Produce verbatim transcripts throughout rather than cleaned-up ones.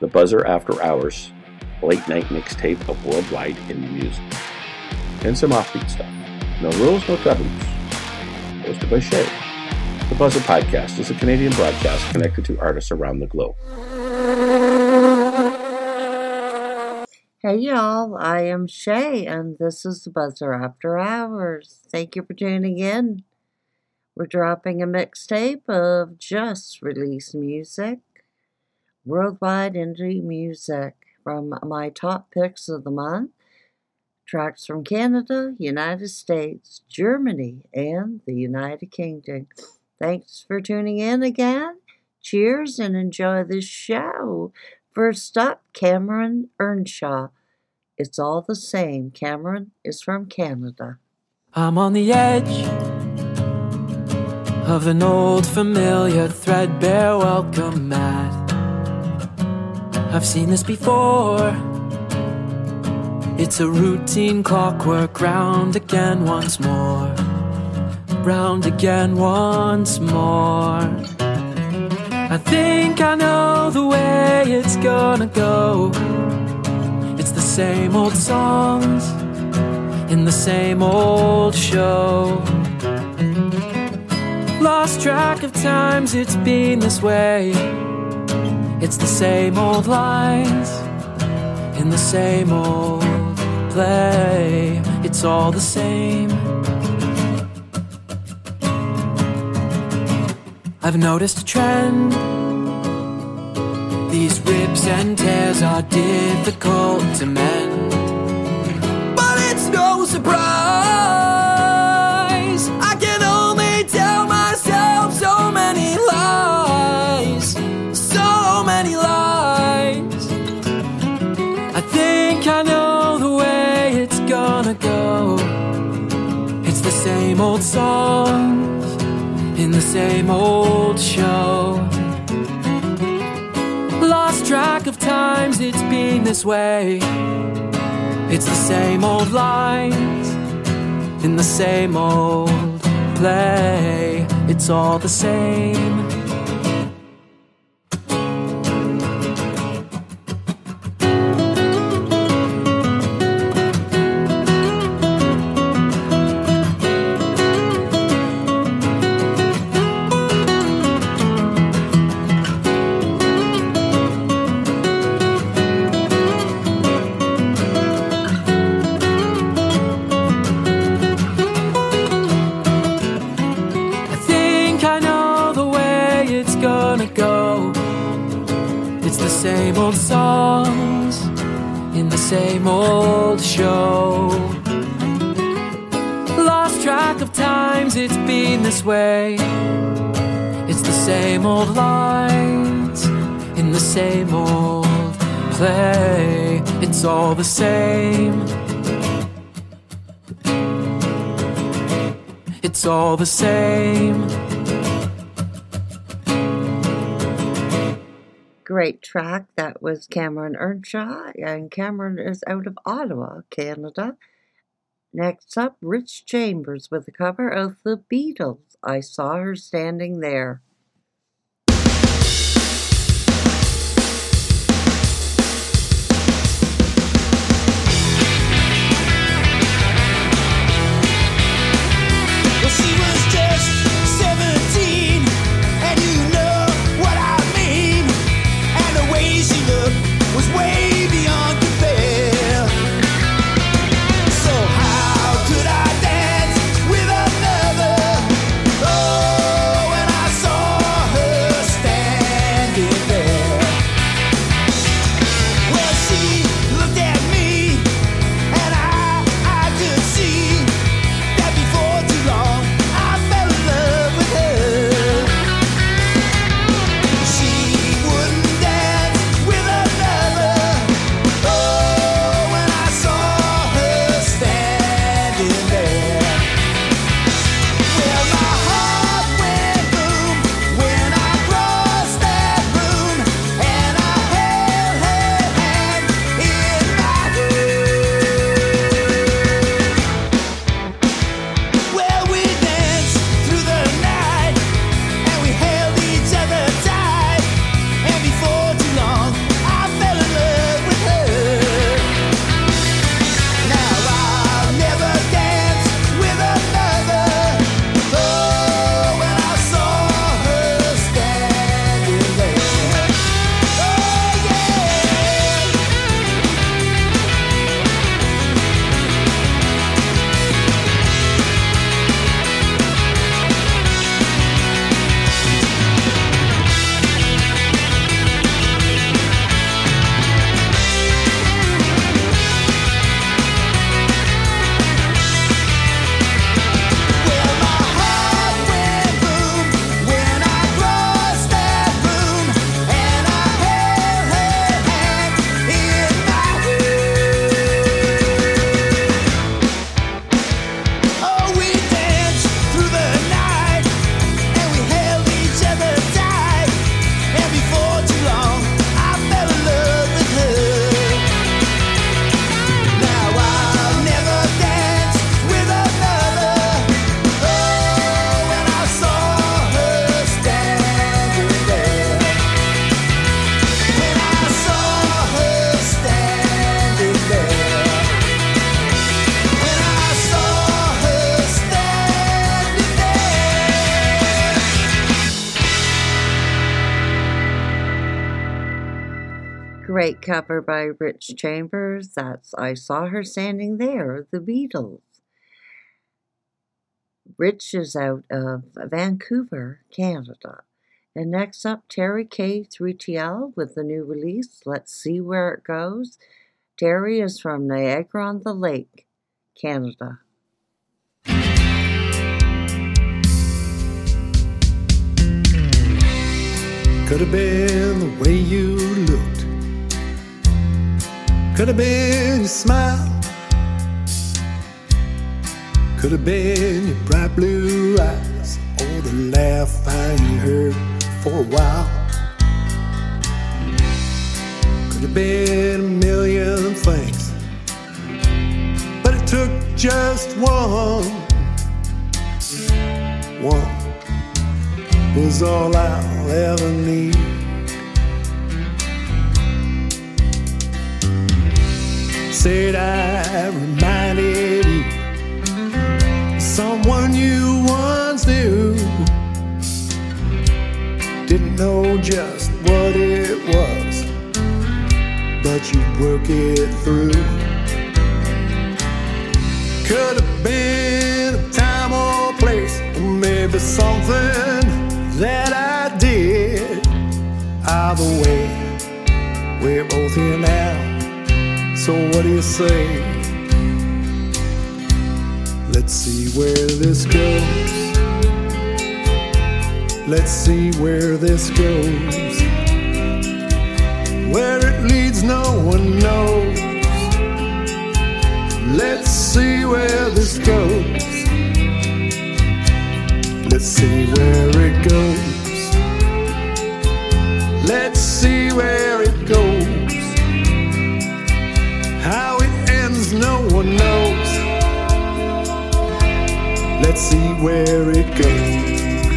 The Buzzer After Hours, late night mixtape of worldwide indie music. And some offbeat stuff. No rules, no taboos. Hosted by Shay. The Buzzer Podcast is a Canadian broadcast connected to artists around the globe. Hey y'all, I am Shay, and this is The Buzzer After Hours. Thank you for tuning in. We're dropping a mixtape of just released music, worldwide indie music from my top picks of the month, tracks from Canada, United States, Germany, and the United Kingdom. Thanks for tuning in again. Cheers and enjoy this show. First up, Cameron Earnshaw. It's all the same. Cameron is from Canada. I'm on the edge of an old familiar threadbare welcome mat. I've seen this before. It's a routine clockwork, round again once more, round again once more. I think I know the way it's gonna go. It's the same old songs in the same old show. Lost track of times it's been this way. It's the same old lines in the same old play. It's all the same. I've noticed a trend. These rips and tears are difficult to mend, but it's no surprise. I can only tell myself so many lies, so many lies. I think I know the way it's gonna go. It's the same old songs in the same old show. Lost track of times it's been this way. It's the same old lines in the same old play. It's all the same. Same old songs in the same old show. Lost track of times it's been this way. It's the same old lines in the same old play. It's all the same. It's all the same. Great track. That was Cameron Earnshaw, and Cameron is out of Ottawa, Canada. Next up, Rich Chambers with a cover of The Beatles, I Saw Her Standing There. Well, she was just seventeen, and you know what I mean. And the way she looked was way beyond compare. So how could I dance with another? Oh, when I saw great cover by Rich Chambers. That's I Saw Her Standing There, the Beatles. Rich is out of Vancouver, Canada. And next up, Terry K three T L with the new release, Let's See Where It Goes. Terry is from Niagara-on-the-Lake, Canada. Could have been the way you looked. Could have been your smile. Could have been your bright blue eyes, or the laugh I heard for a while. Could have been a million things, but it took just one. One was all I'll ever need. Said I reminded you of someone you once knew. Didn't know just what it was, but you'd work it through. Could have been a time or place, or maybe something that I did. Either way, we're both here now, so what do you say? Let's see where this goes. Let's see where this goes. Where it leads no one knows. Let's see where this goes. Let's see where it goes. Let's see where it goes. How it ends no one knows. Let's see where it goes.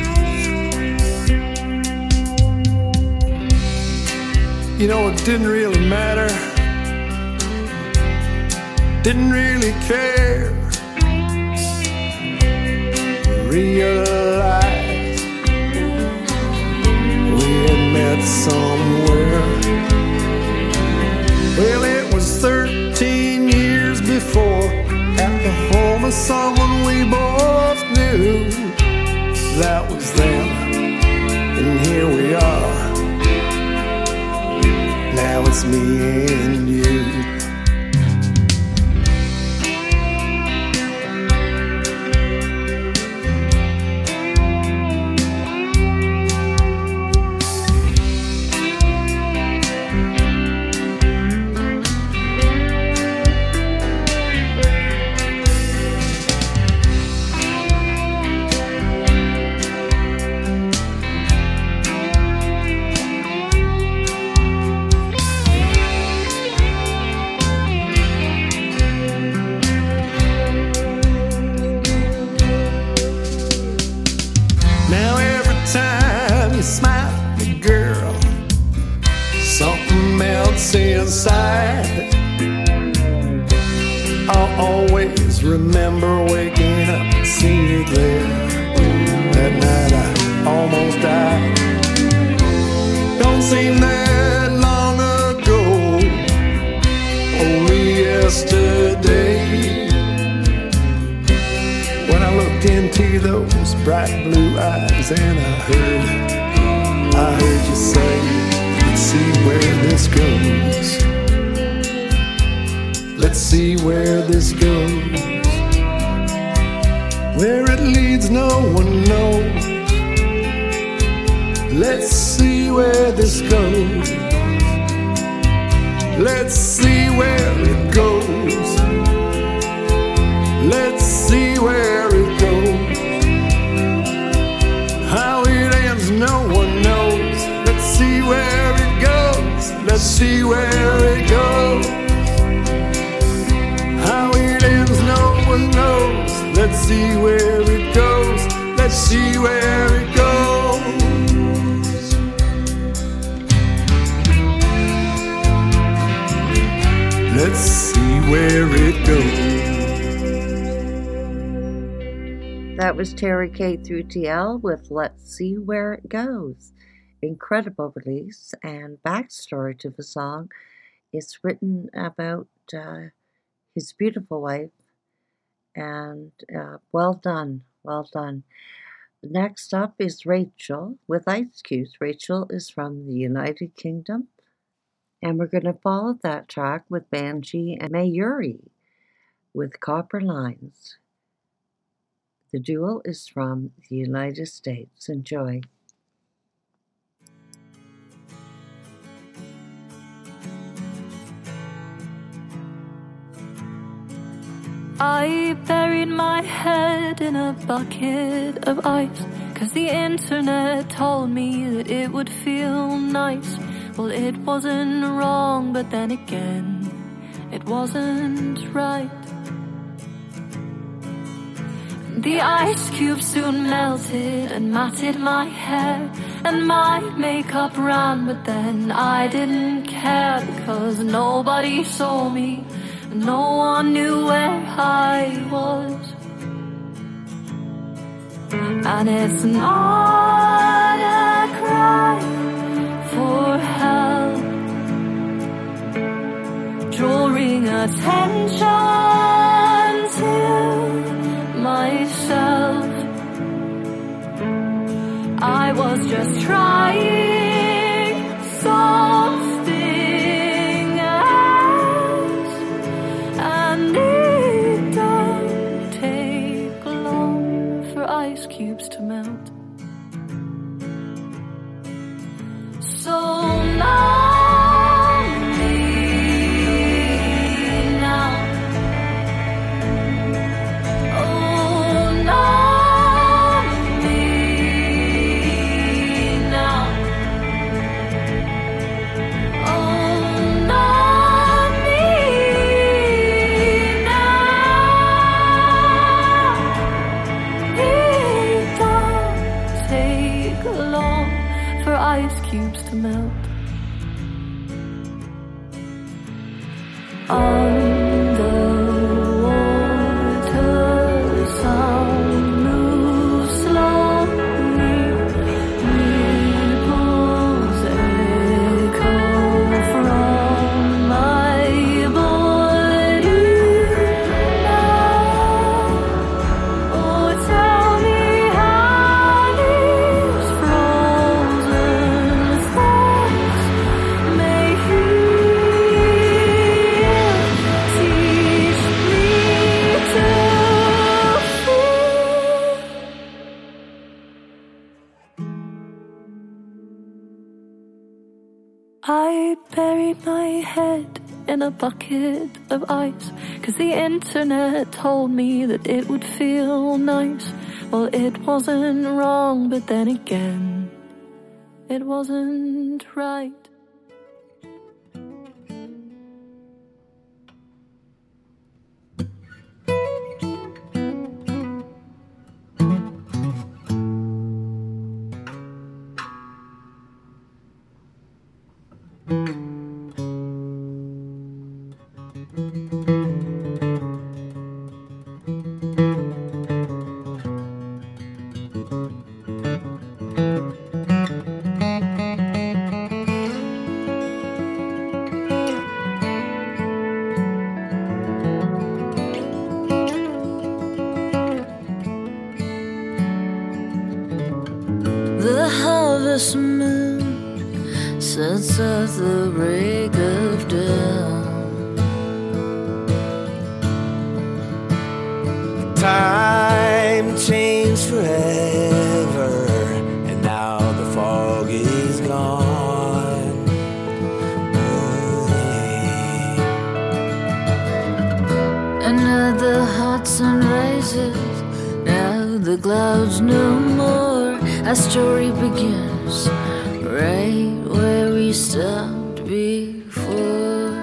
You know, it didn't really matter. Didn't really care. Realized we had met somewhere. Well, it was thirteen years before, at the home of someone we both knew. That was then, and here we are. Now it's me and you. Inside, I'll always remember waking up and seeing you there. That night I almost died. Don't seem that long ago, only yesterday, when I looked into those bright blue eyes and I heard, I heard you say, let's see where this goes. Let's see where this goes. Where it leads no one knows. Let's see where this goes. Let's see where it goes. Let's see where it goes. How it ends no one knows. Let's see where it goes. Let's see where it goes. How it ends no one knows. Let's see where it goes. Let's see where it goes. Let's see where it goes. That was Terry K three T L with Let's See Where It Goes. incredible release and backstory to the song. It's written about uh, his beautiful wife, and uh, well done, well done. Next up is Rachel with Ice Cubes. Rachel is from the United Kingdom, and we're going to follow that track with Banji and Mayuri with Copper Lines. The duo is from the United States. Enjoy. I buried my head in a bucket of ice, 'cause the internet told me that it would feel nice. Well, it wasn't wrong, but then again, it wasn't right. The ice cubes soon melted and matted my hair, and my makeup ran, but then I didn't care, because nobody saw me, no one knew where I was. And it's not a cry for help, drawing attention to myself. I was just trying something else, and it don't take long for ice cubes to melt. So now cubes to melt. Underwater sound moves slowly, ripples echo from my body now. Oh, tell me how these frozen thoughts make you teach me to feel. I buried my head in a bucket of ice, 'cause the internet told me that it would feel nice. Well, it wasn't wrong, but then again, it wasn't right. The harvest moon sets at the break of dawn. Time changed forever, and now the fog is gone. Another hot sun rises, now the clouds no more. Our story begins right where we stopped before.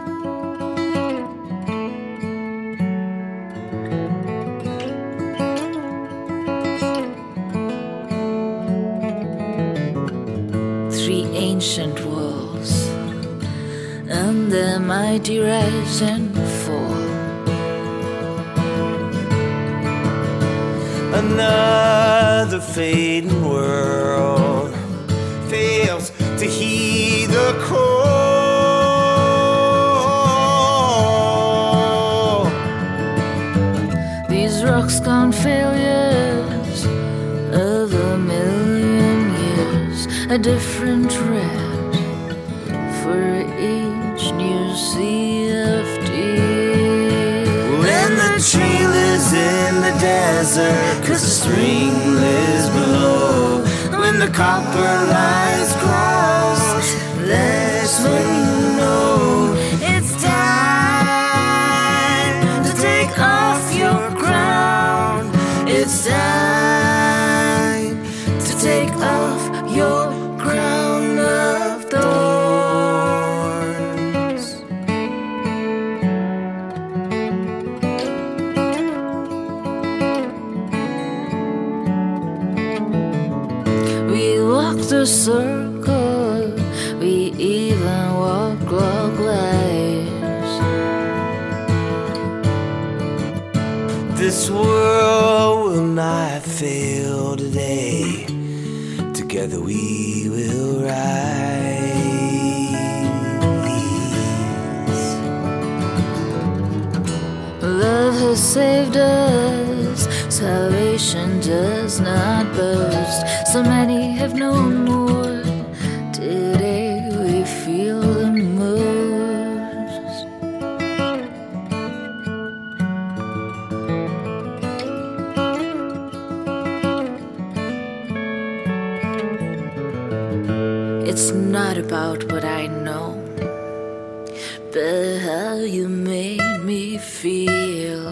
Three ancient walls, and their mighty rise and fall. Another fading world, fading to heed the call. These rocks gone failures of a million years, a different red for each new C F D. When the trail is in the desert, cause the spring lives below. When the copper lines cross, that's when you know it's time to take off your crown. It's time to take off your crown of thorns. We walked a circle, we even walked clockwise. This world will not fail today. Together we will rise. Love has saved us, salvation does not boast. So many have known more, today we feel the most. It's not about what I know, but how you made me feel.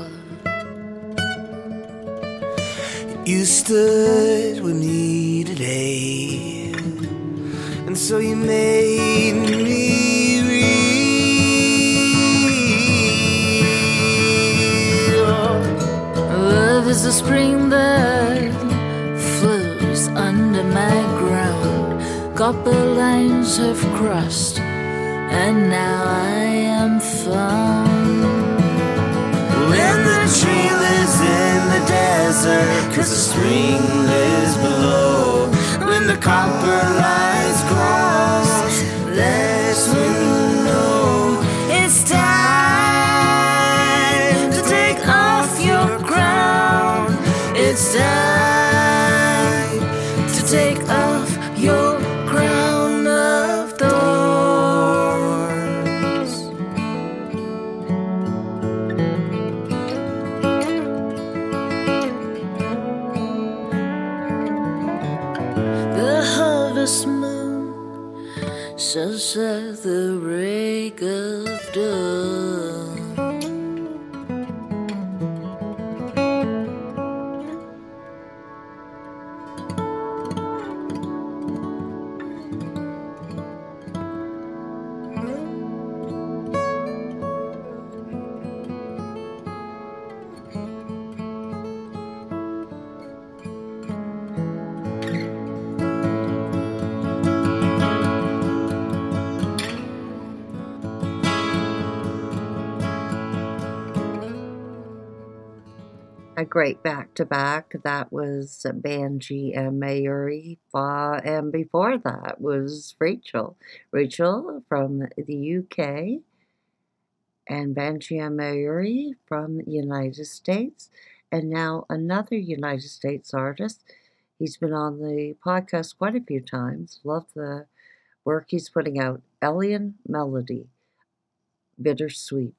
You stood with me today, and so you made me real. Love is a spring that flows under my ground. Copper lines have crossed, and now I am found. When the trail is in the desert, cause the spring lives below. When the copper lines cross, that's when you know it's time to take off your crown. It's time to take off your crown of thorns. The harvest moon sets at the break of dawn. A great back-to-back. That was Banji and Mayuri, uh, and before that was Rachel. Rachel from the U K, and Banji and Mayuri from the United States, and now another United States artist. He's been on the podcast quite a few times. Love the work he's putting out. Elian Melody, Bittersweet.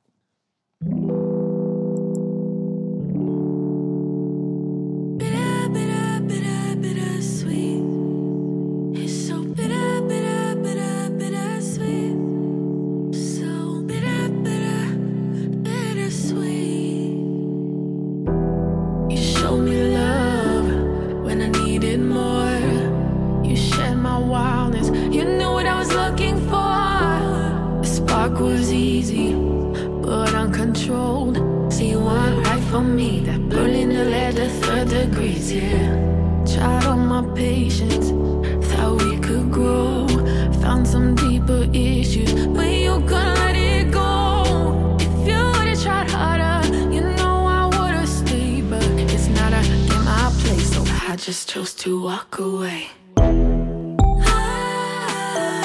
Bitter, bitter, bitter, bittersweet. It's so bitter, bitter, bitter, bittersweet. So bitter, bitter, bittersweet. You showed me love when I needed more. You shared my wildness. You knew what I was looking for. The spark was easy, but uncontrolled. See, you weren't right for me. That burning the lead to third degrees, yeah. Tried all my patience, thought we could grow. Found some deeper issues, but you couldn't let it go. If you would've tried harder, you know I would've stayed. But it's not a game I play, so I just chose to walk away. Ah,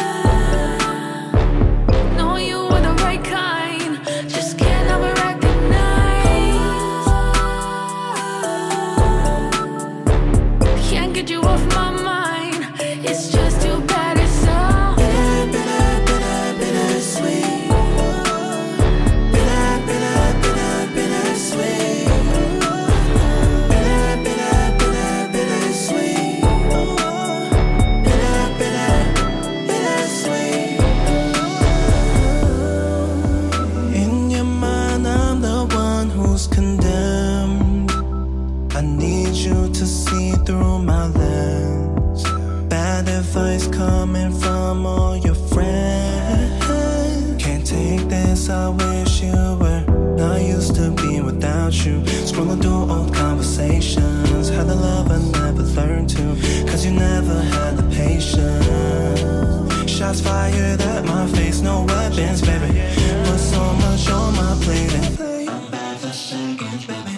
to see through my lens. Bad advice coming from all your friends. Can't take this, I wish you were not used to being without you. Scrolling through old conversations. Had the love I never learned to, cause you never had the patience. Shots fired at my face, no weapons, baby. Put so much on my plate and play back for seconds, baby.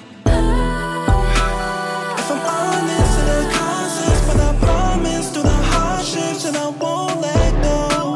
If I'm honest to the concepts, but I promise through the hardships and I won't let go.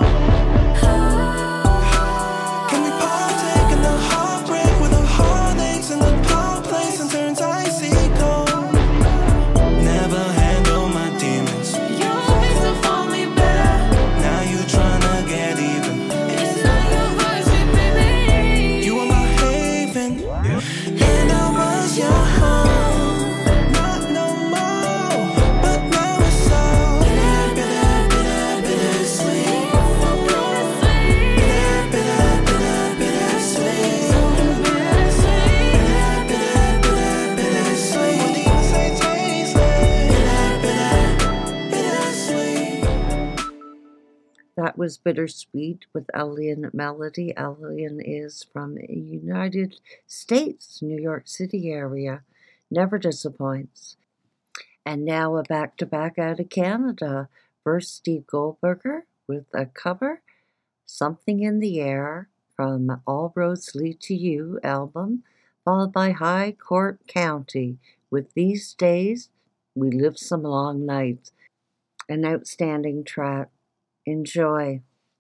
Can we partake in the heartbreak with the heartaches and the dark place and turns icy cold? Never handle my demons. You always to fall me back. Now you tryna get even. It's not your version, baby. You are my haven, and I was your home. Not no more, but now it's all bitter, bitter, bitter, bittersweet. Bitter, bitter, bitter, bittersweet. Bitter, bitter, bitter, bittersweet. What do you say tastes like? Bitter, bitter, bittersweet. That was Bittersweet with Elian Melody. Elian is from the United States, New York City area. Never disappoints. And now a back-to-back out of Canada. First, Steve Goldberger with a cover, Something in the Air, from All Roads Lead to You album, followed by High Court County with These Days We Live Some Long Nights. An outstanding track. Enjoy.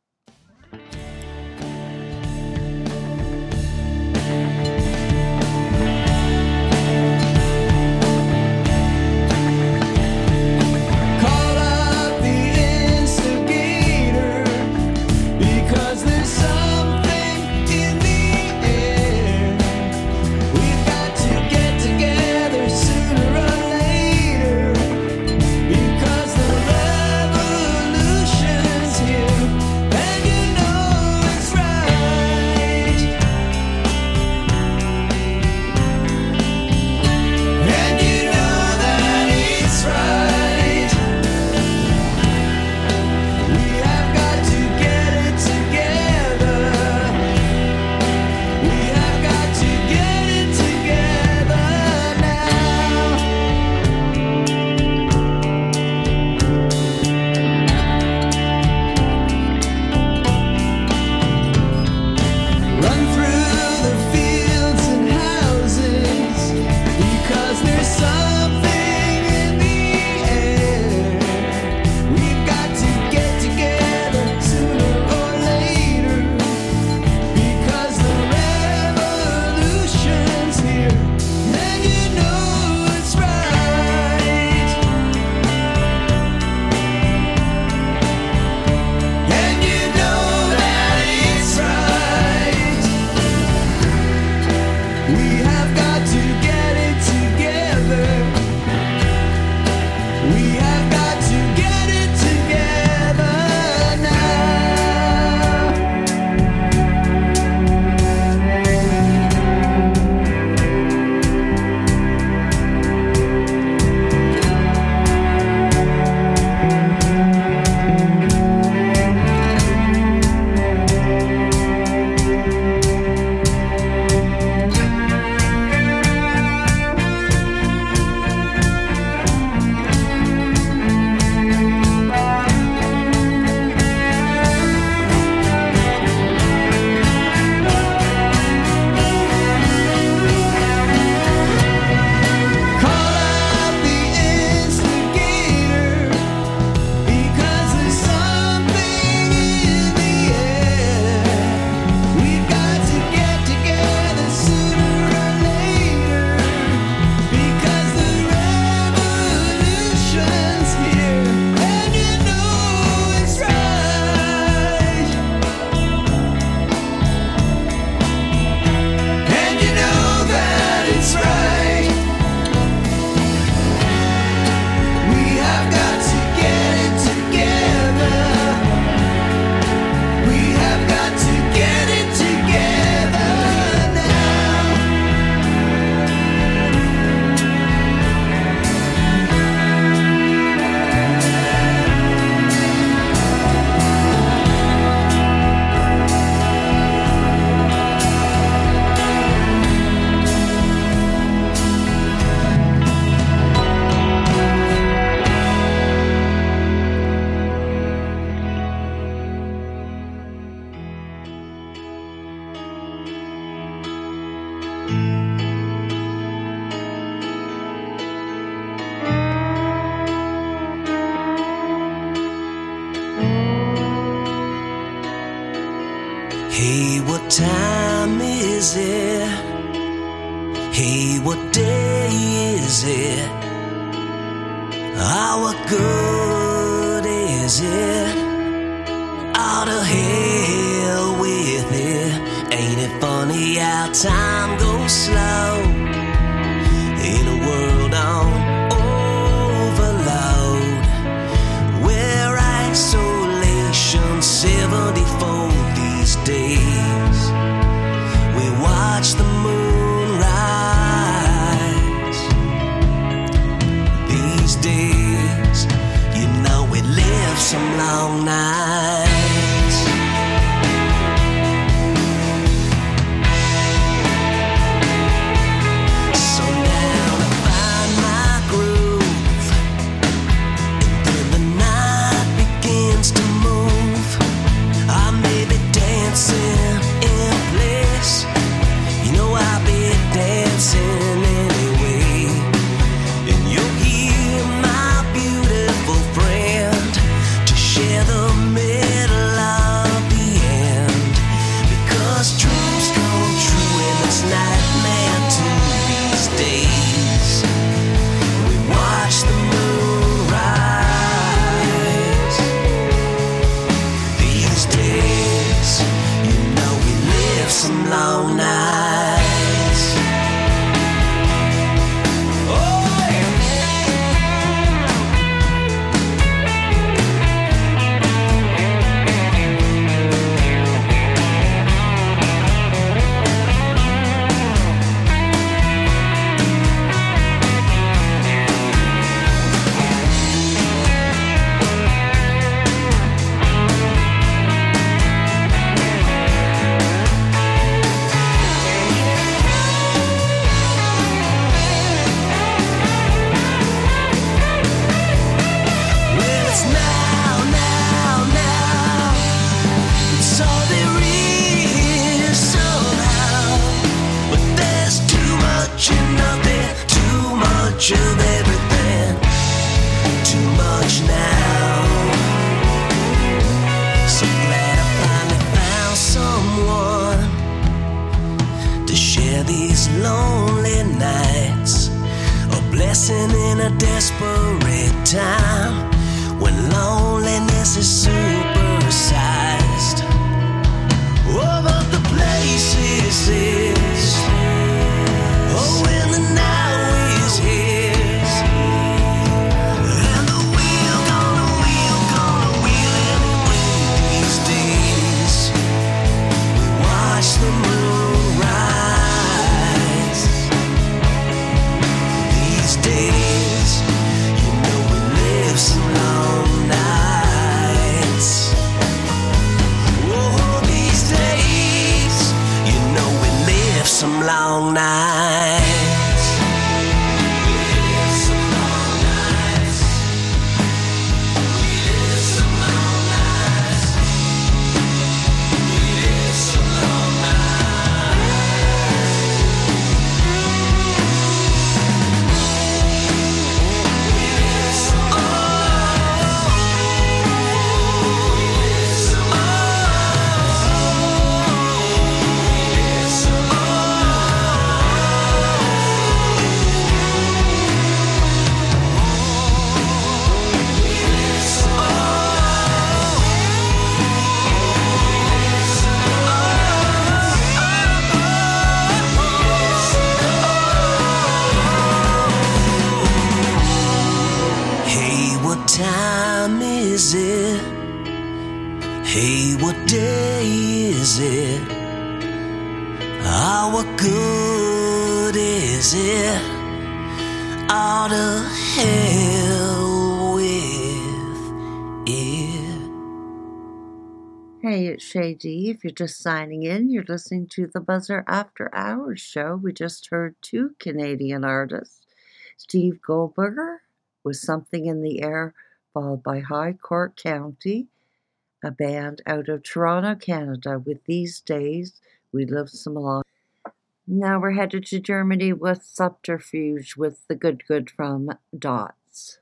Call up the instigator, because there's something in the air. We've got to get together sooner or later, because the revolution's here, and you know is it? Hey, what day is it? Ah, what good is it? Out of hell with it. Ain't it funny how time goes slow in a world on overload, where isolation seventy-four these days. We watch the moon rise. These days, you know we live some long nights. Hey, it's Shay D. If you're just signing in, you're listening to the Buzzer After Hours show. We just heard two Canadian artists, Steve Goldberger with Something in the Air, followed by High Court County, a band out of Toronto, Canada, with These Days We Live Some Long. Now we're headed to Germany with Subterfuge with The Good Good from Dots.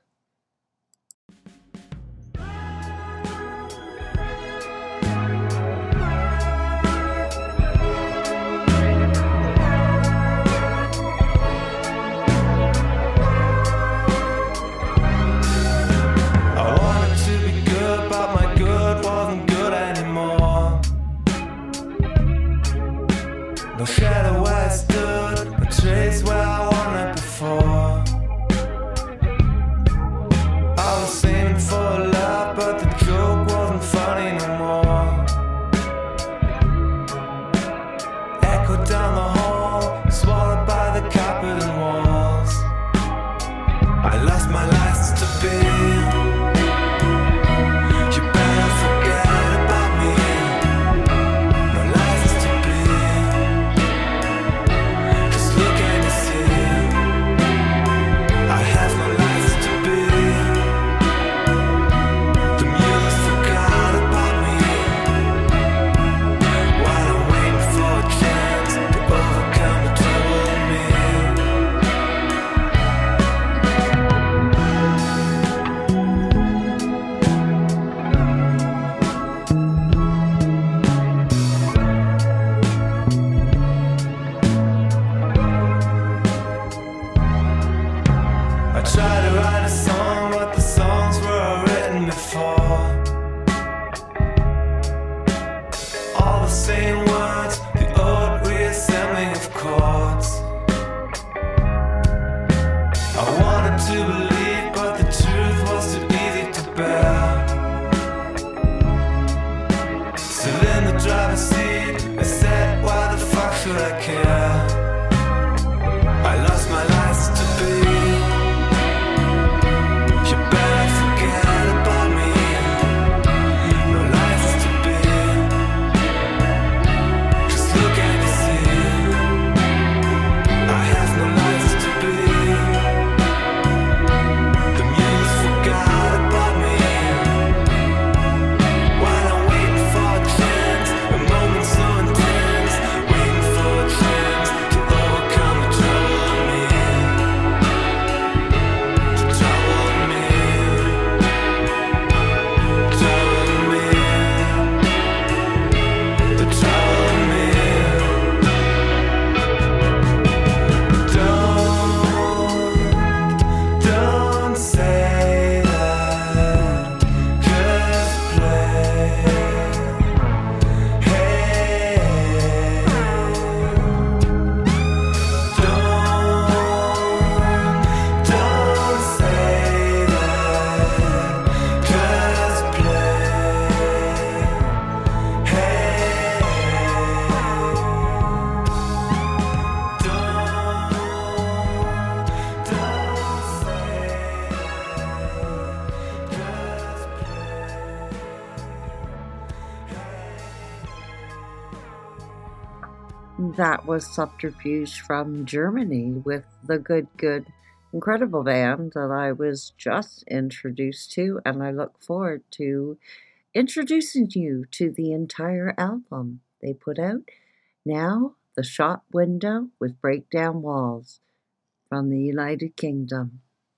That was Subterfuge from Germany with the Good Good Incredible band that I was just introduced to, and I look forward to introducing you to the entire album they put out. Now, The Shop Window with Breakdown Walls from the United Kingdom.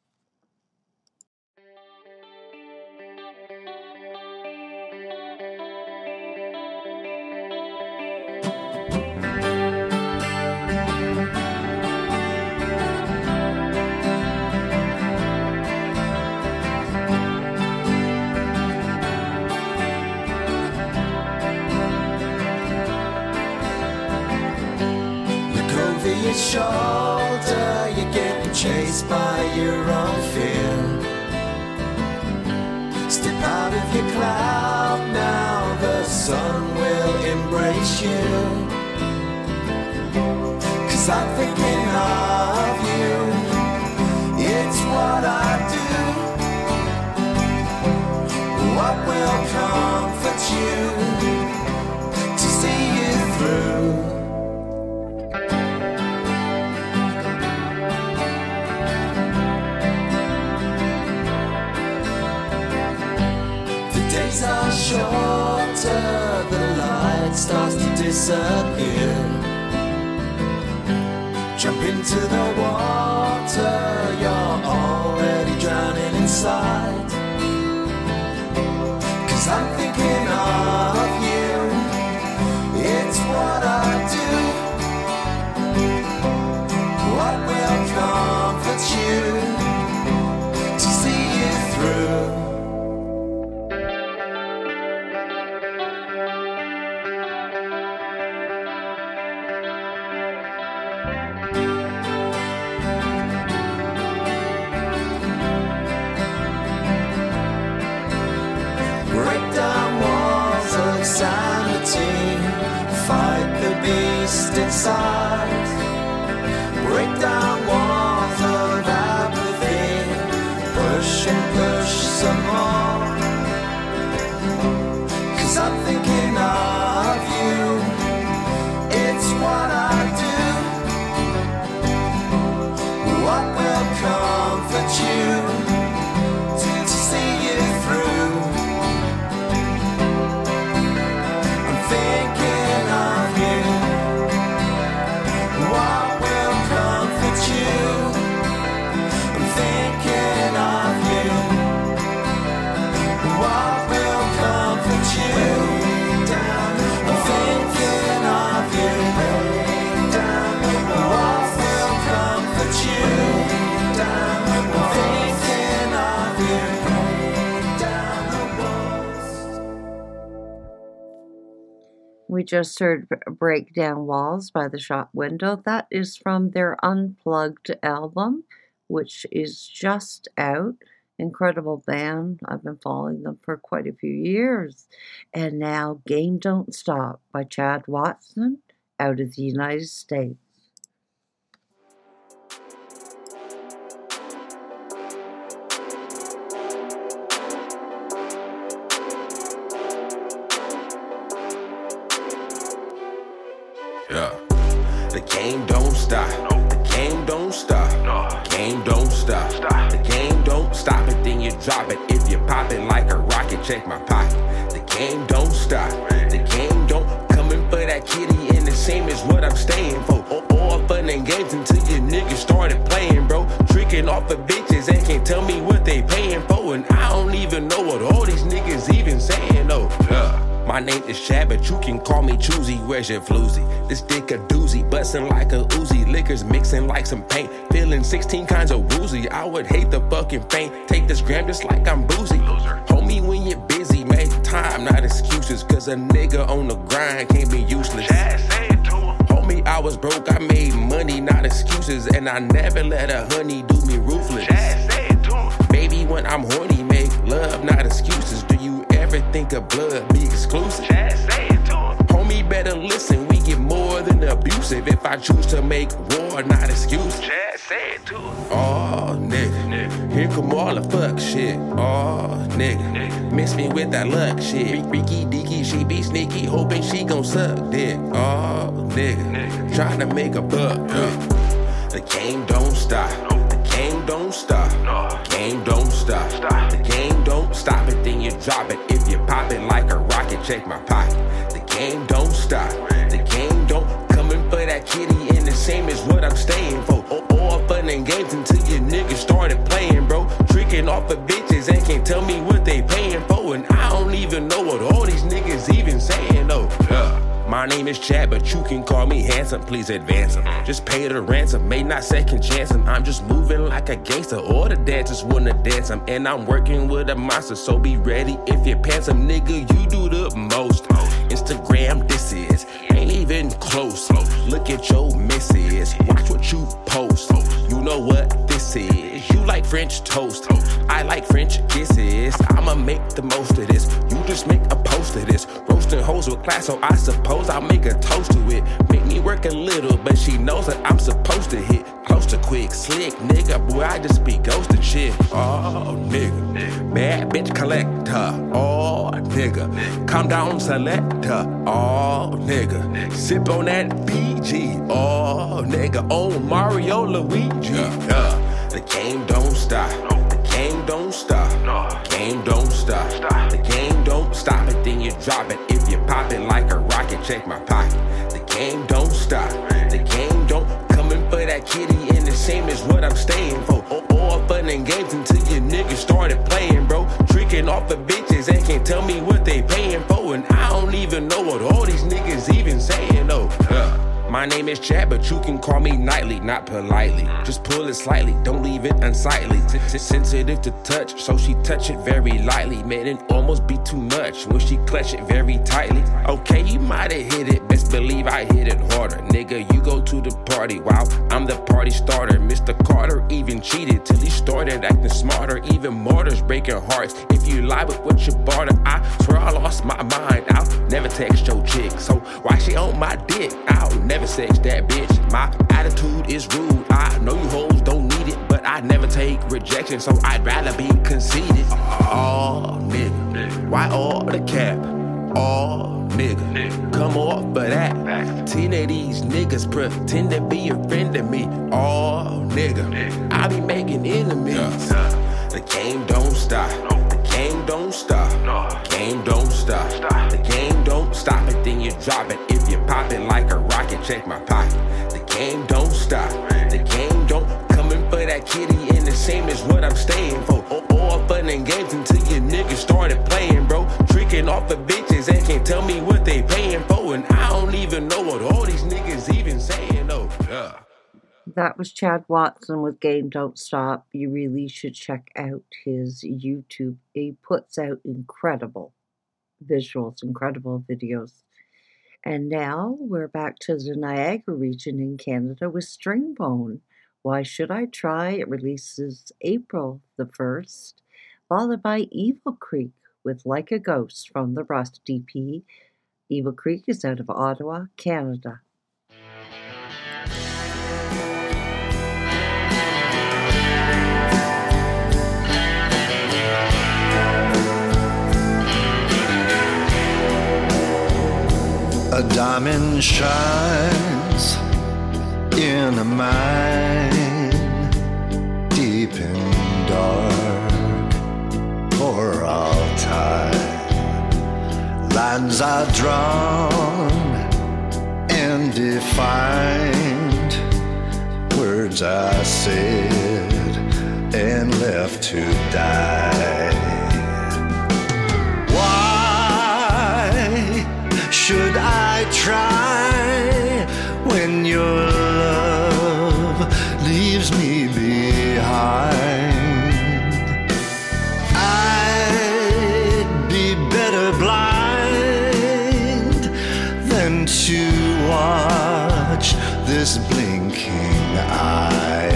Your shoulder, you're getting chased by your own fear. Step out of your cloud now, the sun will embrace you. Cause I'm thinking of you, it's what I do. What will comfort you to see you through? Days are shorter, the light starts to disappear. Jump into the water, you're already drowning inside. Cause I'm thinking of you, it's what I do. What will comfort you to see you through? Fight the beast inside. Break down walls of apathy. Push and push some more. Cause I'm thinking of you, it's what I do. What will comfort you to, to see you through? Thinking of you, what will comfort you? I'm thinking of you, what will comfort you? Down, I'm thinking of you, down, what will comfort you? Down, I'm thinking of you, down the walls. We just heard Break Down Walls by The Shop Window. That is from their Unplugged album, which is just out. Incredible band. I've been following them for quite a few years. And now Game Don't Stop by Chad Watson out of the United States. Yeah. The game don't stop. The game don't stop. The game don't stop. The game don't stop it, then you drop it. If you pop it like a rocket, check my pocket. The game don't stop. The game don't coming for that kitty, and the same is what I'm staying for. All fun and games until your niggas started playing, bro. Tricking off of bitches and can't tell me what they paying for, and I don't even know what all these niggas even saying though. Yeah. My name is Chad, but you can call me Choosy. Where's your floozy? This dick a doozy, bustin' like a Uzi. Liquors mixing like some paint, feeling sixteen kinds of woozy. I would hate the fucking faint. Take this gram just like I'm boozy. Loser. Homie, when you're busy, make time, not excuses. Cause a nigga on the grind can't be useless. Chad, say it to him. Homie, I was broke, I made money, not excuses. And I never let a honey do me ruthless. Chad, say it to him. Baby, when I'm horny, make love, not excuses. Do you ever think of blood be exclusive? Chad, say it to him. Homie, better listen, we get more than abusive. If I choose to make war, not excuses. Chad, say it to him. Oh, nigga. nigga. Here come all the fuck shit. Oh, nigga. nigga. Miss me with that luck shit. Freaky deaky, she be sneaky, hoping she gon' suck dick. Oh, nigga. Trying to make a buck, yeah. The game don't stop. The game don't stop. The game don't stop. The game don't stop it, then you drop it. If you pop it like a rocket, check my pocket. The game don't stop. The game don't coming for that kitty, and the same is what I'm staying for. All fun and games until your niggas started playing, bro. Tricking off of bitches and can't tell me what they paying for, and I don't even know what all these niggas even saying though. Yeah. My name is Chad, but you can call me handsome. Please advance him. Just pay the ransom, may not second chance him. I'm just moving like a gangster. All the dancers wanna dance him, and I'm working with a monster. So be ready if you're handsome, nigga. You do the most. Instagram, this is ain't even close. Look at your misses. Watch what you post. You know what this is. You like French toast. I like French kisses. I'ma make the most of this. You just make a post of this. Roasting hoes with class, so I suppose I'll make a toast to it. Make me work a little, but she knows that I'm supposed to hit close to quick, slick, nigga. Boy, I just be ghosted shit. Oh, nigga. Bad bitch collector. Oh, nigga. Calm down, selector. Oh, nigga. Sip on that P G. Oh, nigga. Oh, Mario Luigi. Yeah. The game don't stop. The game don't stop. The game don't stop. The game don't stop it, then you drop it. If you pop it like a rocket, check my pocket. The game don't stop. The game don't coming for that kitty, and the same is what I'm staying for. All fun and games until your niggas started playing, bro. Tricking off the bitches and can't tell me what they paying for, and I don't even know what all these niggas even saying though. Yeah. My name is Chad, but you can call me nightly, not politely. Just pull it slightly, don't leave it unsightly. Sensitive to touch, so she touch it very lightly. Made it almost be too much when she clutch it very tightly. Okay, you might have hit it, best believe I hit it harder. Nigga, you go to the party, wow, I'm the party starter. Mister Carter even cheated till he started acting smarter. Even martyrs breaking hearts if you lie with what you barter. I swear I lost my mind, I'll never text your chick. So why she on my dick? I'll never sex that bitch. My attitude is rude. I know you hoes don't need it, but I never take rejection, so I'd rather be conceited. Oh, nigga. Why all the cap? Oh, nigga. Come off for that. Ten of these niggas pretend to be a friend of me. Oh, nigga. I be making enemies. The game don't stop. The game don't stop. The game don't stop. The game don't stop it, then you drop it. If you pop it like a rocket, check my pocket. The game don't stop. The game don't coming for that kitty, and the same is what I'm staying for. All fun and games until your niggas started playing, bro. Tricking off the bitches and can't tell me what they paying for, and I don't even know what all these niggas even saying though. Yeah. That was Chad Watson with Game Don't Stop. You really should check out his YouTube. He puts out incredible visuals, incredible videos. And now we're back to the Niagara region in Canada with Stringbone. Why Should I Try? It releases April the first, followed by Evil Creek with Like a Ghost from the Rust E P. Evil Creek is out of Ottawa, Canada. A diamond shines in a mine, deep and dark for all time. Lines are drawn and defined, words are said and left to die. Should I try when your love leaves me behind? I'd be better blind than to watch this blinking eye.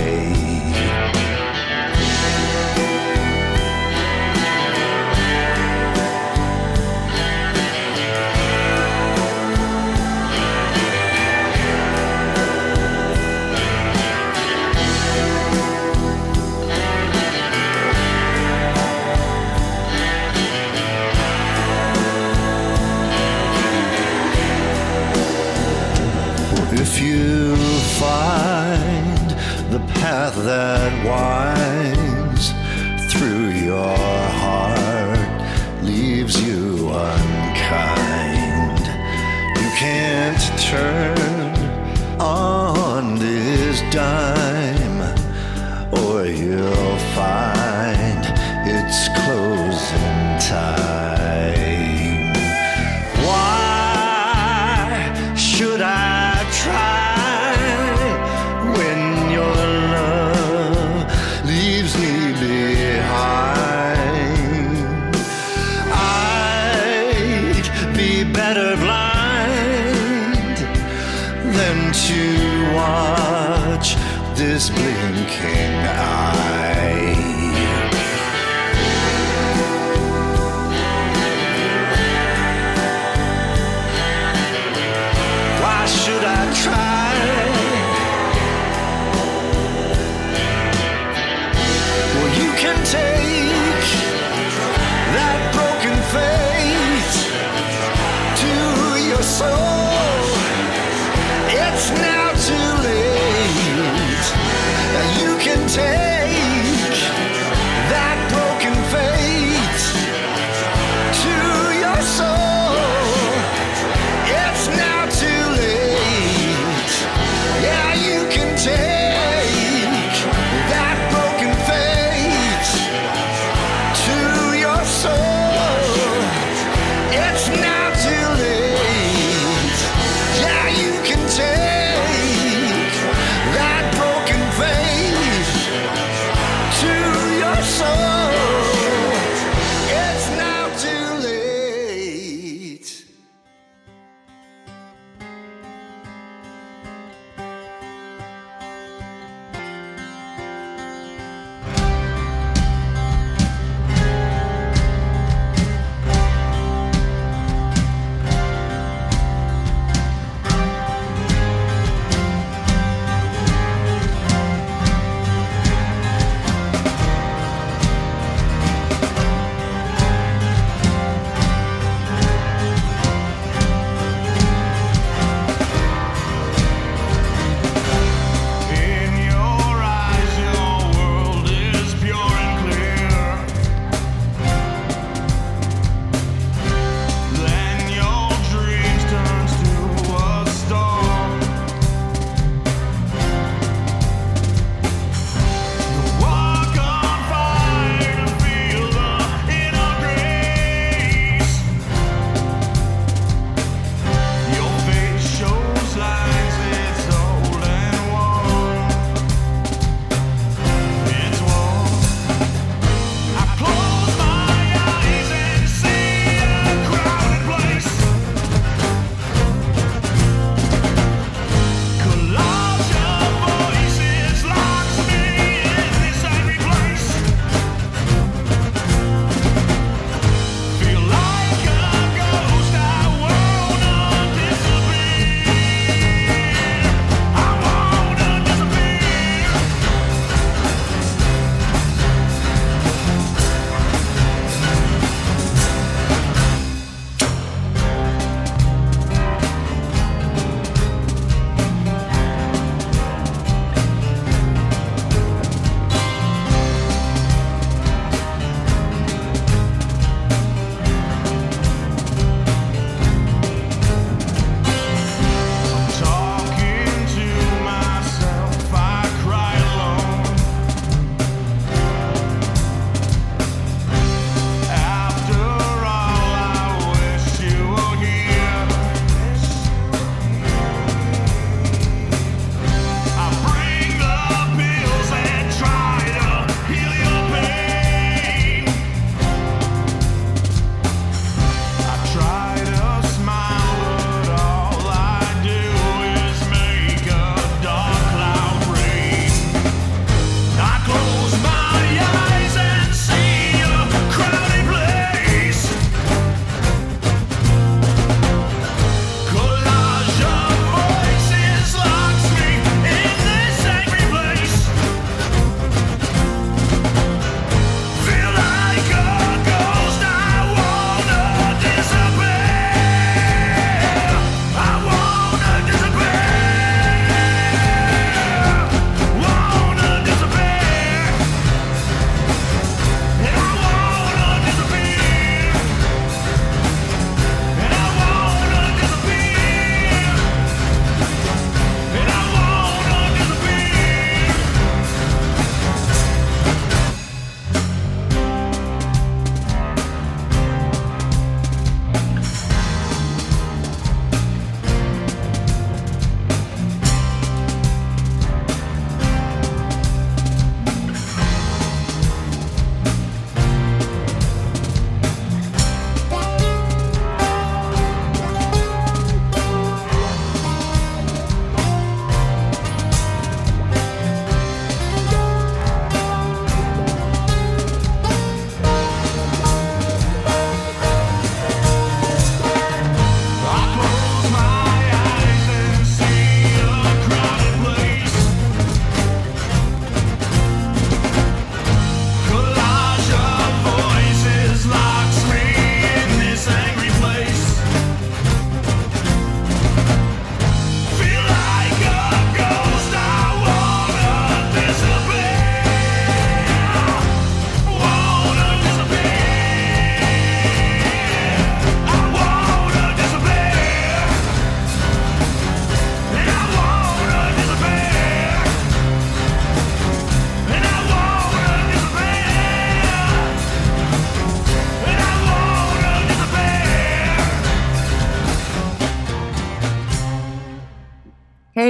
this blinking eye. Why should I try? Well, you can take that broken faith to your soul. It's now too late. You can take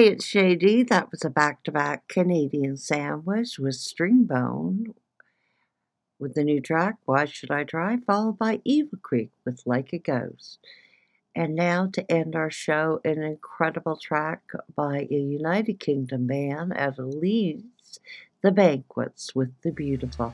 it's Shady. That was a back-to-back Canadian sandwich with Stringbone with the new track, Why Should I Try, followed by Eva Creek with Like a Ghost. And now to end our show, an incredible track by a United Kingdom band out of Leeds, The Banquets with The Beautiful.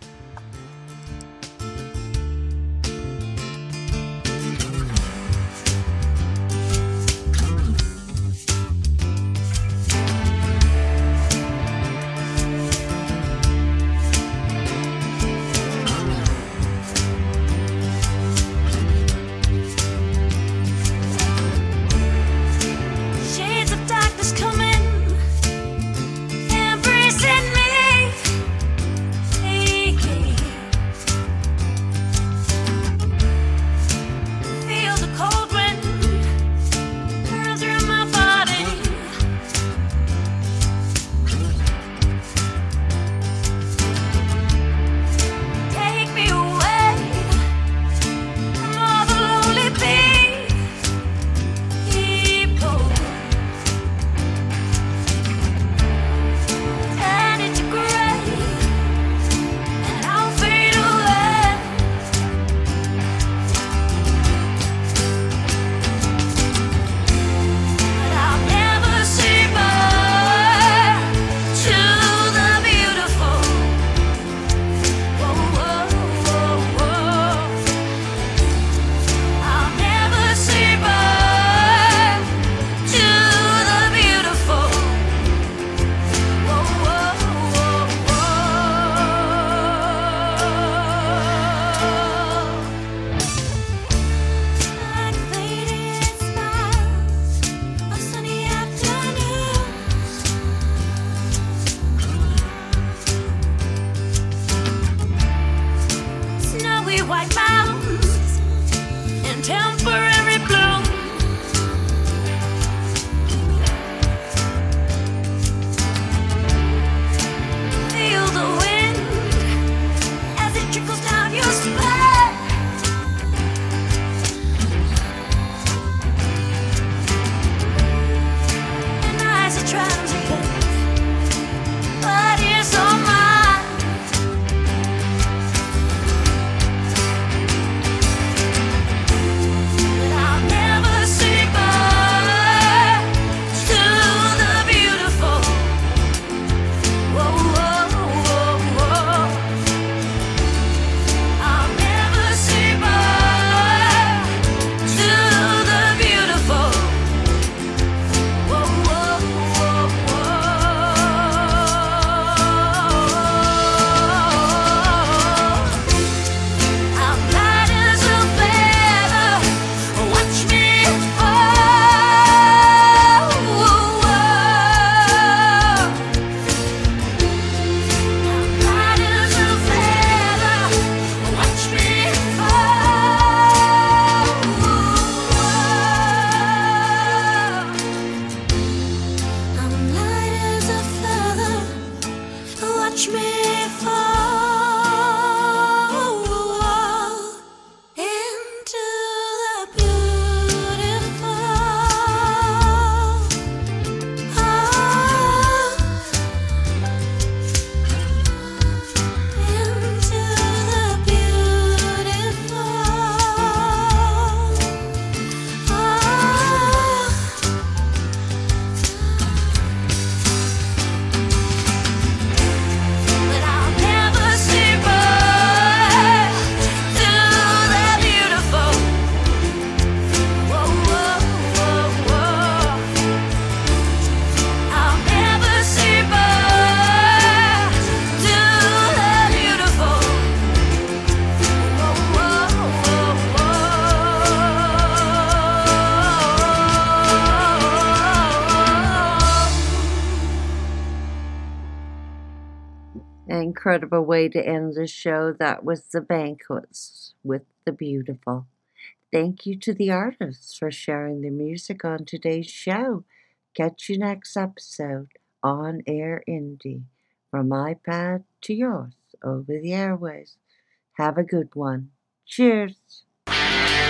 Incredible way to end the show. That was The Banquets with The Beautiful. Thank you to the artists for sharing their music on today's show. Catch you next episode on Air Indie. From iPad to yours over the airways. Have a good one. Cheers.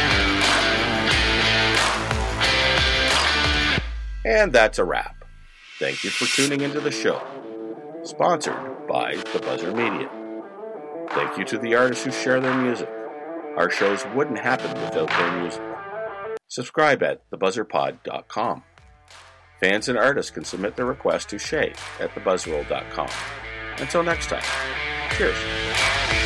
And that's a wrap. Thank you for tuning into the show. Sponsored by The Buzzer Media. Thank you to the artists who share their music. Our shows wouldn't happen without their music. Subscribe at the buzzer pod dot com. Fans and artists can submit their requests to Shay at the buzz roll dot com. Until next time, cheers.